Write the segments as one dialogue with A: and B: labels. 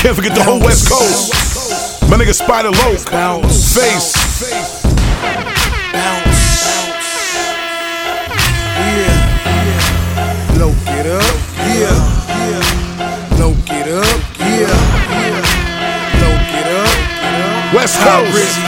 A: Can't forget the whole West Coast. My nigga Spider Loc, Face.
B: Loc it up, yeah. Loc it up, yeah. Loc it up.
A: West Coast.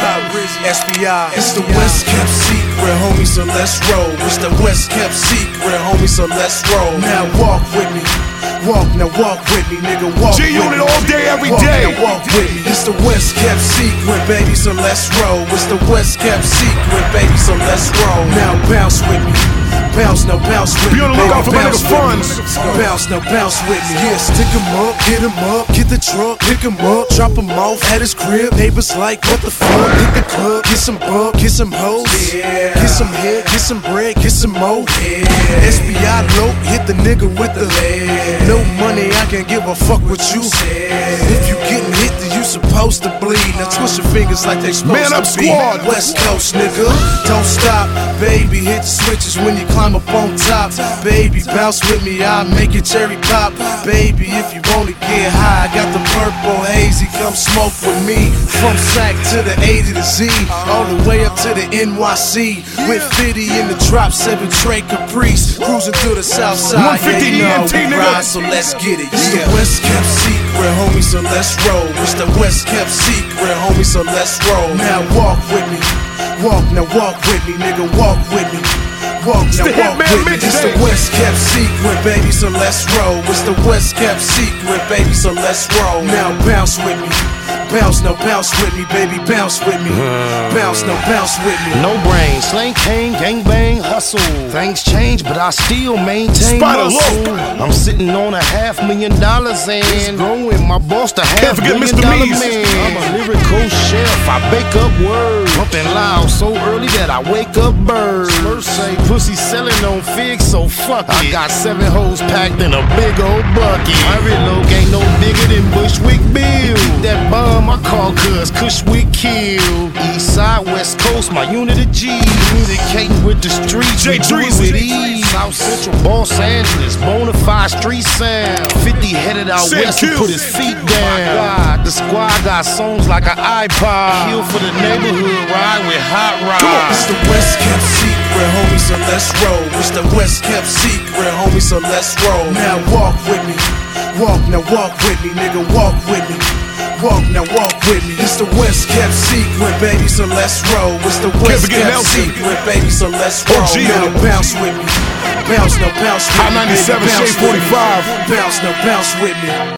B: SBI. It's the West kept secret, homie, so let's roll. It's the West kept secret, homie, so let's roll. Now walk with me. Now walk with me, nigga, walk with me.
A: G-Unit all day, every day.
B: Now walk with me. It's the West kept secret, baby, so let's roll. It's the West kept secret, baby, so let's roll. Now bounce with me. Bounce, now bounce with me.
A: Be on the lookout for my nigga Funds.
B: Bounce, now bounce with me. Yeah, stick him up, hit him up, get the truck, pick him up, drop him off at his crib. Neighbors like, what the fuck? Hit the club, get some bug, get some hoes. Yeah. Get some head, get some bread, get some more. Yeah. SBI Loc, hit the nigga with the lead. No money, I can't give a fuck what you said. If you getting hit, then you supposed to bleed. Now twist your fingers like they supposed
A: Man up
B: to be.
A: squad.
B: West Coast, nigga, don't stop. Baby, hit the switches when you climb up on top. Baby, bounce with me, I'll make it cherry pop. Baby, if you wanna get high, I got the purple hazy, come smoke with me. From Sac to the A to the Z, all the way up to the NYC. With 50 in the drop, 7 Trey Caprice, cruising through the south side.
A: 150
B: yeah,
A: ENT,
B: we
A: nigga.
B: ride, so let's get it. It's the West kept secret, homie, so let's roll. It's the West kept secret, homie, so let's roll. Now walk with me. Now walk with me, nigga, walk with me. Now
A: the
B: walk
A: Hitman
B: with me. It's the
A: mixtape.
B: West kept secret, baby, so let's roll. It's the West kept secret, baby, so let's roll. Now bounce with me. Now bounce with me, baby, bounce with me. Now bounce with me.
C: No brain, slang cane, gang bang, hustle. Things change, but I still maintain
A: Spider
C: muscle.
A: Loc.
C: I'm sitting on $500,000 and growing. My boss the
A: Can't forget
C: $500,000
A: Mr. Meese.
C: man. I'm a lyrical chef. I bake up words, pumping loud so early that I wake up birds. First say pussy selling on figs, so fuck it. I got 7 hoes packed in a big old bucket. My reload ain't no bigger than Bushwick Bill. That bomb I call Kush we kill. East side, West Coast, my unit of G. Communicating with the streets,
A: J.
C: we do it
A: Treasy.
C: with ease. South Central, Los Angeles, bonafide street sound. 50 headed out
A: Say
C: west and
A: kill.
C: put his feet down. God, the squad got songs like an iPod. Kill for the neighborhood, ride with hot rods.
B: It's the West kept secret, homie, so let's roll. It's the West kept secret, homie, so let's roll. Now walk with me. Now walk with me, nigga, walk with me. Now walk with me. It's the West kept secret, baby, so let's roll. It's the West
A: forget
B: kept
A: Nelson.
B: secret, baby, so let's roll.
A: OG,
B: Now
A: nigga.
B: bounce with me. Now bounce with me.
A: I-97
B: baby, bounce
A: Shade
B: with me.
A: 45.
B: Bounce with me.